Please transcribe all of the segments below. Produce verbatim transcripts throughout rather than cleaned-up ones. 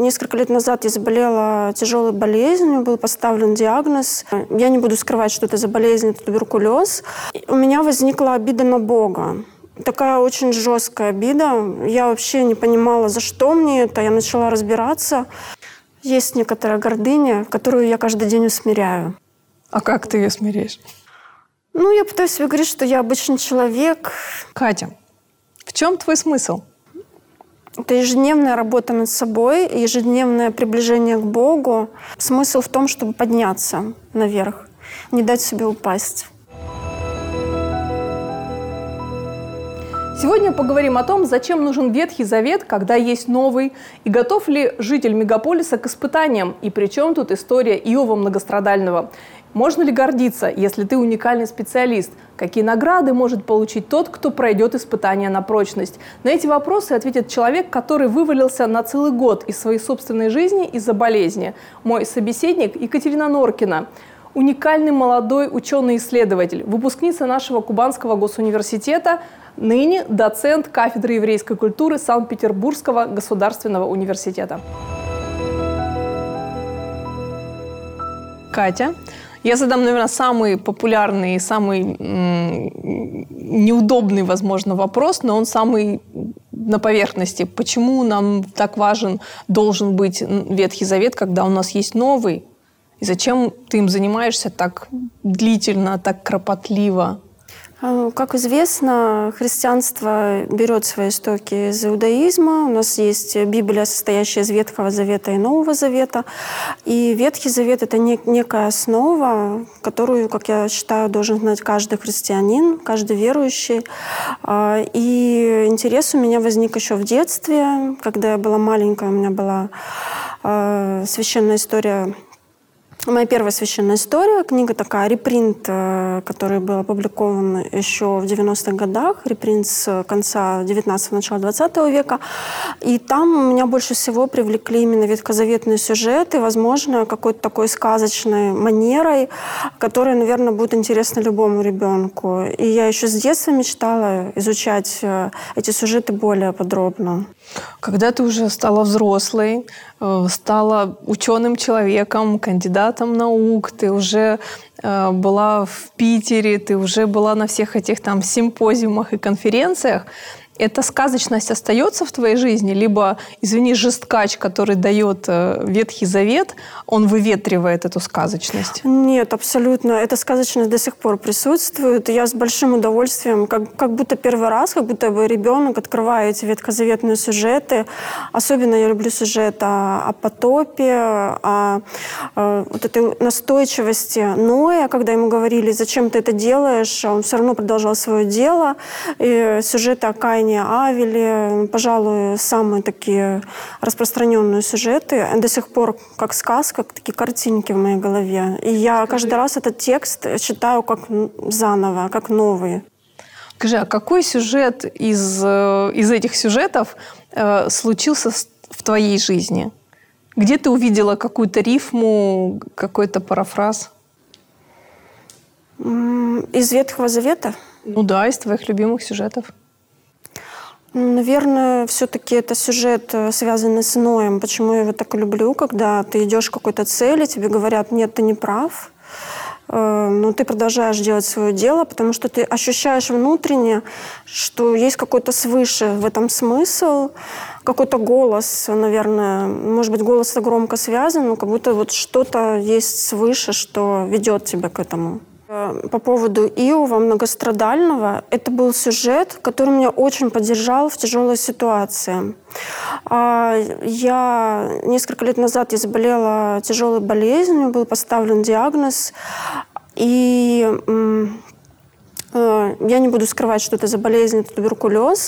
несколько лет назад я заболела тяжелой болезнью, был поставлен диагноз. Я не буду скрывать, что это за болезнь, это туберкулез. У меня возникла обида на Бога. Такая очень жесткая обида. Я вообще не понимала, за что мне это. Я начала разбираться. Есть некоторая гордыня, которую я каждый день усмиряю. А как ты ее смиряешь? Ну, я пытаюсь себе говорить, что я обычный человек. Катя, в чем твой смысл? Это ежедневная работа над собой, ежедневное приближение к Богу. Смысл в том, чтобы подняться наверх, не дать себе упасть. Сегодня поговорим о том, зачем нужен Ветхий Завет, когда есть Новый, и готов ли житель мегаполиса к испытаниям, и при чем тут история Иова Многострадального. Можно ли гордиться, если ты уникальный специалист? Какие награды может получить тот, кто пройдет испытания на прочность? На эти вопросы ответит человек, который вывалился на целый год из своей собственной жизни из-за болезни. Мой собеседник Екатерина Норкина. Уникальный молодой ученый-исследователь, выпускница нашего Кубанского госуниверситета, ныне доцент кафедры еврейской культуры Санкт-Петербургского государственного университета. Катя, я задам, наверное, самый популярный и самый м- неудобный, возможно, вопрос, но он самый на поверхности. Почему нам так важен, должен быть Ветхий Завет, когда у нас есть Новый? И зачем ты им занимаешься так длительно, так кропотливо? Как известно, христианство берет свои истоки из иудаизма. У нас есть Библия, состоящая из Ветхого Завета и Нового Завета. И Ветхий Завет — это некая основа, которую, как я считаю, должен знать каждый христианин, каждый верующий. И интерес у меня возник еще в детстве. Когда я была маленькая, у меня была священная история. Моя первая священная история, книга такая, репринт, который был опубликован еще в девяностых годах, репринт с конца девятнадцатого, начала двадцатого века. И там меня больше всего привлекли именно ветхозаветные сюжеты, возможно, какой-то такой сказочной манерой, которая, наверное, будет интересна любому ребенку. И я еще с детства мечтала изучать эти сюжеты более подробно. Когда ты уже стала взрослой, стала ученым человеком, кандидатом наук, ты уже э, была в Питере, ты уже была на всех этих там симпозиумах и конференциях, эта сказочность остается в твоей жизни? Либо, извини, жесткач, который дает Ветхий Завет, он выветривает эту сказочность? Нет, абсолютно. Эта сказочность до сих пор присутствует. Я с большим удовольствием, как, как будто первый раз, как будто бы ребенок, открываю эти ветхозаветные сюжеты. Особенно я люблю сюжет о, о потопе, о, о вот этой настойчивости Ноя, когда ему говорили, зачем ты это делаешь, он все равно продолжал свое дело. И сюжеты о Каине, Авеле, пожалуй, самые такие распространенные сюжеты. До сих пор как сказка, как такие картинки в моей голове. И я каждый раз этот текст читаю как заново, как новый. Скажи, а какой сюжет из, из этих сюжетов э, случился в твоей жизни? Где ты увидела какую-то рифму, какой-то парафраз? Из Ветхого Завета? Ну да, из твоих любимых сюжетов. Наверное, все-таки это сюжет, связанный с Ноем. Почему я его так и люблю, когда ты идешь к какой-то цели, тебе говорят, нет, ты не прав, но ты продолжаешь делать свое дело, потому что ты ощущаешь внутренне, что есть какой-то свыше в этом смысл, какой-то голос, наверное, может быть, голос это громко связан, но как будто вот что-то есть свыше, что ведет тебя к этому. По поводу Иова Многострадального, это был сюжет, который меня очень поддержал в тяжелой ситуации. Я несколько лет назад я заболела тяжелой болезнью, был поставлен диагноз, и я не буду скрывать, что это за болезнь, это туберкулез.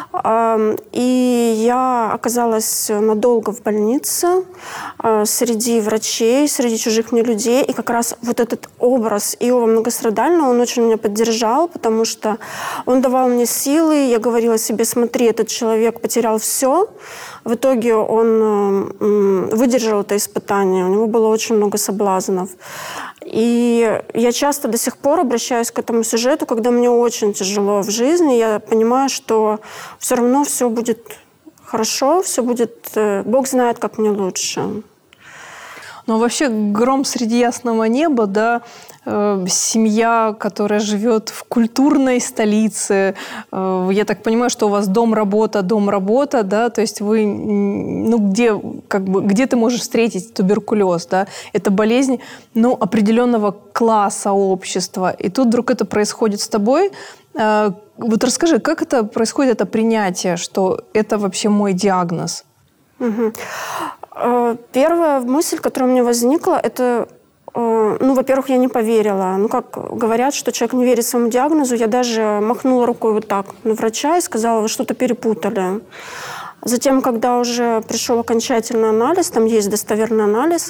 И я оказалась надолго в больнице среди врачей, среди чужих мне людей. И как раз вот этот образ Иова Многострадального, он очень меня поддержал, потому что он давал мне силы. Я говорила себе, смотри, этот человек потерял все. В итоге он выдержал это испытание. У него было очень много соблазнов. И я часто до сих пор обращаюсь к этому сюжету, когда мне очень тяжело в жизни. Я понимаю, что все равно все будет хорошо, все будет... Бог знает, как мне лучше. Но вообще гром среди ясного неба, да, э, семья, которая живет в культурной столице. Э, я так понимаю, что у вас дом-работа, дом-работа, да, то есть вы, ну, где, как бы, где ты можешь встретить туберкулез, да, это болезнь, ну, определенного класса общества. И тут вдруг это происходит с тобой. Э, вот расскажи, как это происходит, это принятие, что это вообще мой диагноз? Угу. Первая мысль, которая у меня возникла, это, ну, во-первых, я не поверила. Ну, как говорят, что человек не верит своему диагнозу, я даже махнула рукой вот так на врача и сказала, вы что-то перепутали. Затем, когда уже пришел окончательный анализ, там есть достоверный анализ,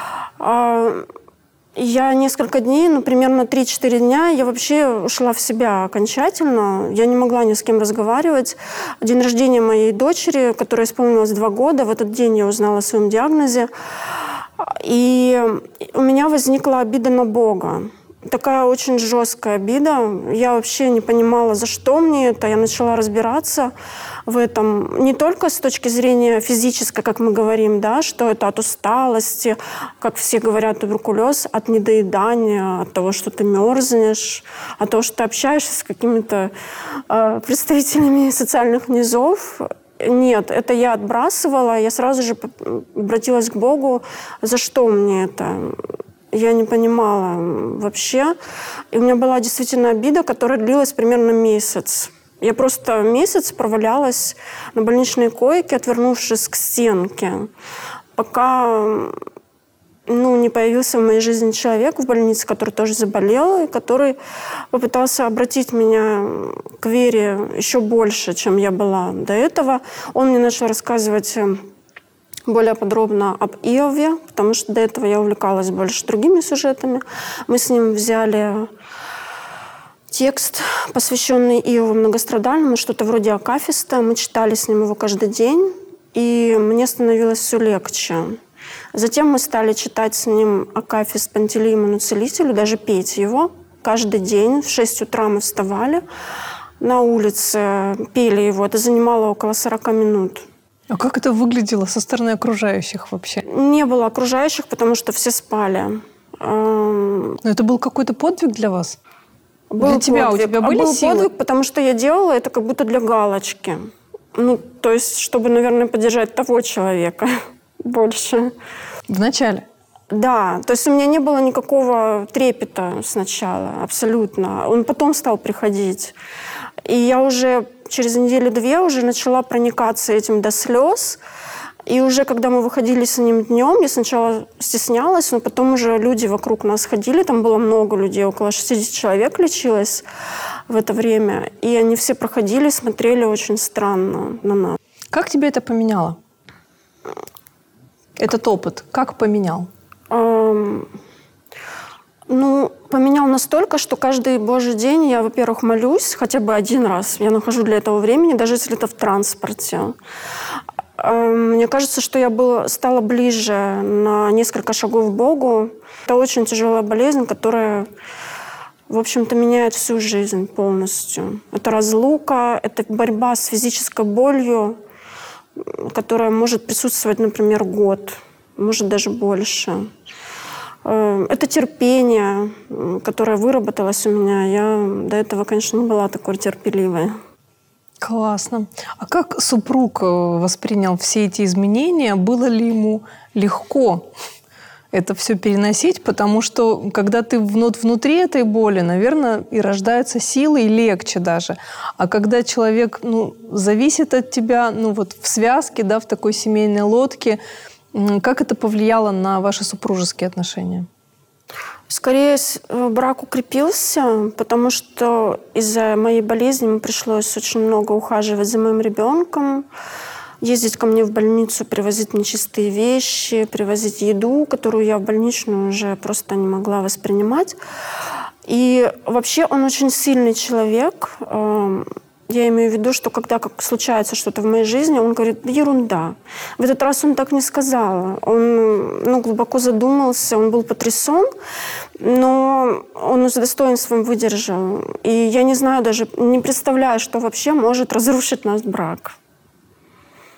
я несколько дней, ну, примерно три-четыре дня, я вообще ушла в себя окончательно. Я не могла ни с кем разговаривать. День рождения моей дочери, которой исполнилось два года, в этот день я узнала о своем диагнозе. И у меня возникла обида на Бога. Такая очень жесткая обида. Я вообще не понимала, за что мне это. Я начала разбираться в этом не только с точки зрения физической, как мы говорим, да, что это от усталости, как все говорят, туберкулез, от недоедания, от того, что ты мерзнешь, от того, что ты общаешься с какими-то э, представителями социальных низов. Нет, это я отбрасывала. Я сразу же обратилась к Богу, за что мне это. Я не понимала вообще. И у меня была действительно обида, которая длилась примерно месяц. Я просто месяц провалялась на больничной койке, отвернувшись к стенке, пока, ну, не появился в моей жизни человек в больнице, который тоже заболел, и который попытался обратить меня к вере еще больше, чем я была до этого. Он мне начал рассказывать более подробно об Иове, потому что до этого я увлекалась больше другими сюжетами. Мы с ним взяли текст, посвященный Иову многострадальному, что-то вроде акафиста. Мы читали с ним его каждый день, и мне становилось все легче. Затем мы стали читать с ним акафист Пантелеимону Целителю, даже петь его каждый день. В шесть утра мы вставали на улице, пели его. Это занимало около сорока минут. А как это выглядело со стороны окружающих вообще? Не было окружающих, потому что все спали. Но это был какой-то подвиг для вас? Был для тебя? Подвиг. У тебя а были был силы? Подвиг, потому что я делала это как будто для галочки. Ну, то есть, чтобы, наверное, поддержать того человека больше. Вначале? Да, то есть у меня не было никакого трепета сначала, абсолютно. Он потом стал приходить. И я уже через неделю-две уже начала проникаться этим до слез. И уже когда мы выходили с ним днем, я сначала стеснялась, но потом уже люди вокруг нас ходили, там было много людей, около шестьдесят человек лечилось в это время. И они все проходили, смотрели очень странно на нас. Как тебе это поменяло? Этот опыт как поменял? Эм, ну, поменял настолько, что каждый божий день я, во-первых, молюсь хотя бы один раз. Я нахожу для этого времени, даже если это в транспорте. Эм, мне кажется, что я была, стала ближе на несколько шагов к Богу. Это очень тяжелая болезнь, которая, в общем-то, меняет всю жизнь полностью. Это разлука, это борьба с физической болью, которая может присутствовать, например, год, может даже больше. Это терпение, которое выработалось у меня. Я до этого, конечно, не была такой терпеливой. Классно. А как супруг воспринял все эти изменения? Было ли ему легко это все переносить? Потому что, когда ты внутри этой боли, наверное, и рождаются силы, и легче даже. А когда человек, ну, зависит от тебя, ну, вот в связке, да, в такой семейной лодке, как это повлияло на ваши супружеские отношения? Скорее, брак укрепился, потому что из-за моей болезни мне пришлось очень много ухаживать за моим ребенком, ездить ко мне в больницу, привозить нечистые вещи, привозить еду, которую я в больничную уже просто не могла воспринимать. И вообще он очень сильный человек. Я имею в виду, что когда как случается что-то в моей жизни, он говорит, ерунда. В этот раз он так не сказал. Он, ну, глубоко задумался, он был потрясен, но он с достоинством выдержал. И я не знаю даже, не представляю, что вообще может разрушить наш брак.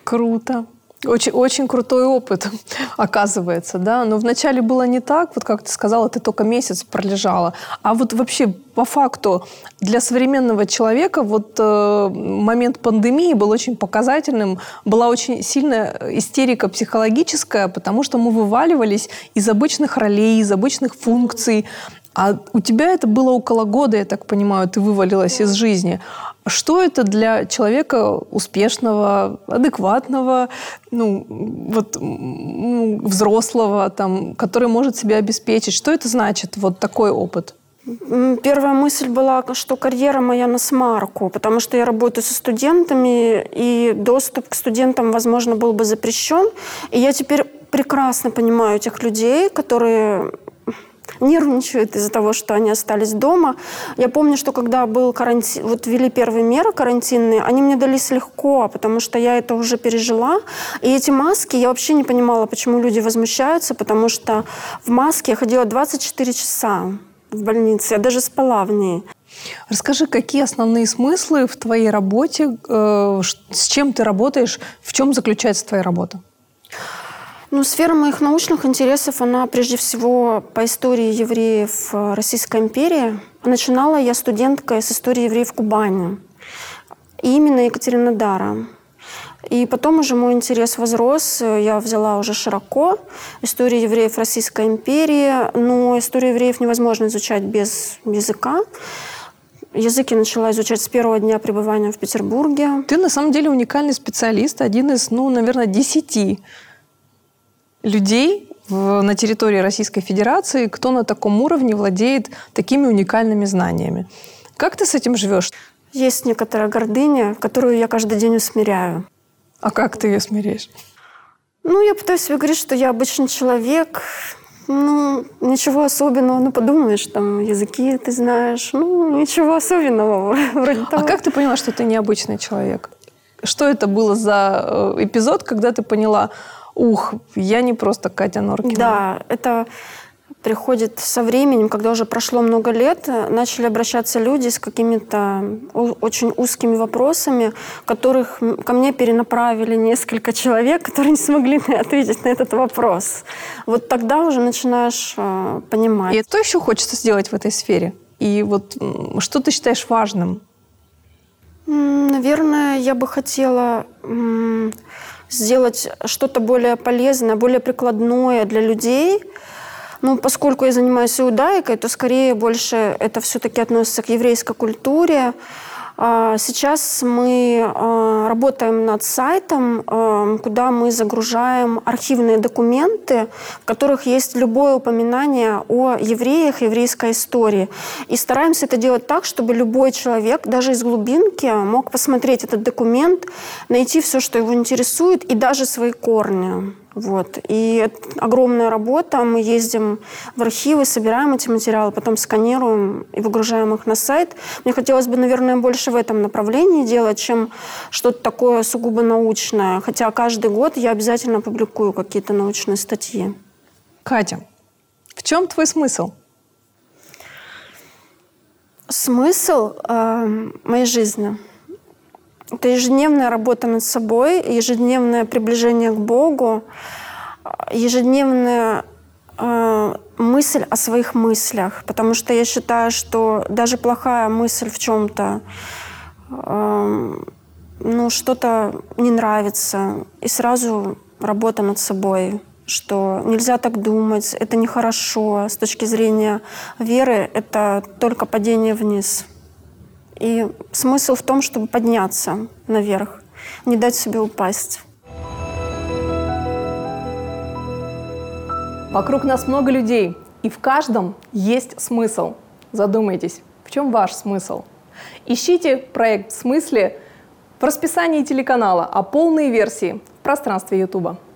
Круто. Очень, очень крутой опыт, оказывается, да. Но вначале было не так, вот как ты сказала, ты только месяц пролежала. А вот вообще по факту для современного человека вот э, момент пандемии был очень показательным. Была очень сильная истерика психологическая, потому что мы вываливались из обычных ролей, из обычных функций. А у тебя это было около года, я так понимаю, ты вывалилась из жизни. Что это для человека успешного, адекватного, ну, вот, взрослого, там, который может себя обеспечить? Что это значит, вот такой опыт? Первая мысль была, что карьера моя на смарку, потому что я работаю со студентами, и доступ к студентам, возможно, был бы запрещен. И я теперь прекрасно понимаю этих людей, которые нервничают из-за того, что они остались дома. Я помню, что когда был карантин, вот ввели первые меры карантинные, они мне дались легко, потому что я это уже пережила. И эти маски, я вообще не понимала, почему люди возмущаются, потому что в маске я ходила двадцать четыре часа в больнице, я даже спала в ней. Расскажи, какие основные смыслы в твоей работе, э, с чем ты работаешь, в чем заключается твоя работа? Ну, сфера моих научных интересов, она прежде всего по истории евреев в Российской империи. Начинала я студенткой с истории евреев Кубани, и именно Екатеринодара. И потом уже мой интерес возрос, я взяла уже широко историю евреев Российской империи, но историю евреев невозможно изучать без языка. Язык я начала изучать с первого дня пребывания в Петербурге. Ты на самом деле уникальный специалист, один из, ну, наверное, десяти людей в, на территории Российской Федерации, кто на таком уровне владеет такими уникальными знаниями. Как ты с этим живешь? Есть некоторая гордыня, которую я каждый день усмиряю. А как ты ее смиряешь? Ну, я пытаюсь себе говорить, что я обычный человек. Ну, ничего особенного. Ну, подумаешь, там, языки ты знаешь. Ну, ничего особенного. Вроде того. А как ты поняла, что ты необычный человек? Что это было за эпизод, когда ты поняла... Ух, я не просто Катя Норкина. Да, это приходит со временем, когда уже прошло много лет, начали обращаться люди с какими-то очень узкими вопросами, которых ко мне перенаправили несколько человек, которые не смогли ответить на этот вопрос. Вот тогда уже начинаешь э, понимать. И что еще хочется сделать в этой сфере? И вот что ты считаешь важным? Наверное, я бы хотела... М- сделать что-то более полезное, более прикладное для людей. Ну, поскольку я занимаюсь иудаикой, то скорее больше это все-таки относится к еврейской культуре. Сейчас мы работаем над сайтом, куда мы загружаем архивные документы, в которых есть любое упоминание о евреях, еврейской истории. И стараемся это делать так, чтобы любой человек, даже из глубинки, мог посмотреть этот документ, найти все, что его интересует, и даже свои корни. Вот. И это огромная работа. Мы ездим в архивы, собираем эти материалы, потом сканируем и выгружаем их на сайт. Мне хотелось бы, наверное, больше в этом направлении делать, чем что-то такое сугубо научное. Хотя каждый год я обязательно публикую какие-то научные статьи. Катя, в чем твой смысл? Смысл э, моей жизни – это ежедневная работа над собой, ежедневное приближение к Богу, ежедневная э, мысль о своих мыслях. Потому что я считаю, что даже плохая мысль в чем-то, э, ну, что-то не нравится, и сразу работа над собой, что нельзя так думать, это нехорошо. С точки зрения веры это только падение вниз. И смысл в том, чтобы подняться наверх, не дать себе упасть. Вокруг нас много людей, и в каждом есть смысл. Задумайтесь, в чем ваш смысл? Ищите проект «В смысле» в расписании телеканала, а полные версии в пространстве Ютуба.